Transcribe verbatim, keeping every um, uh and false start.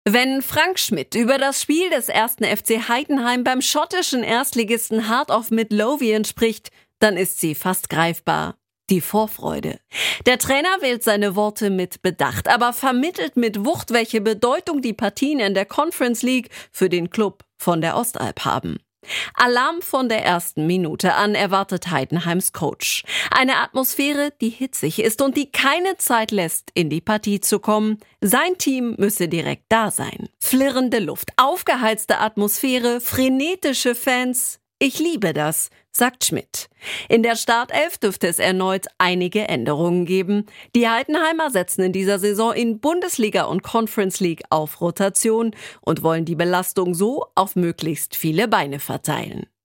Wenn Frank Schmidt über das Spiel des ersten F C Heidenheim beim schottischen Erstligisten Heart of Midlothian spricht, dann ist sie fast greifbar. Die Vorfreude. Der Trainer wählt seine Worte mit Bedacht, aber vermittelt mit Wucht, welche Bedeutung die Partien in der Conference League für den Club von der Ostalb haben. Alarm von der ersten Minute an erwartet Heidenheims Coach. Eine Atmosphäre, die hitzig ist und die keine Zeit lässt, in die Partie zu kommen. Sein Team müsse direkt da sein. Flirrende Luft, aufgeheizte Atmosphäre, frenetische Fans. Ich liebe das, sagt Schmidt. In der Startelf dürfte es erneut einige Änderungen geben. Die Heidenheimer setzen in dieser Saison in Bundesliga und Conference League auf Rotation und wollen die Belastung so auf möglichst viele Beine verteilen.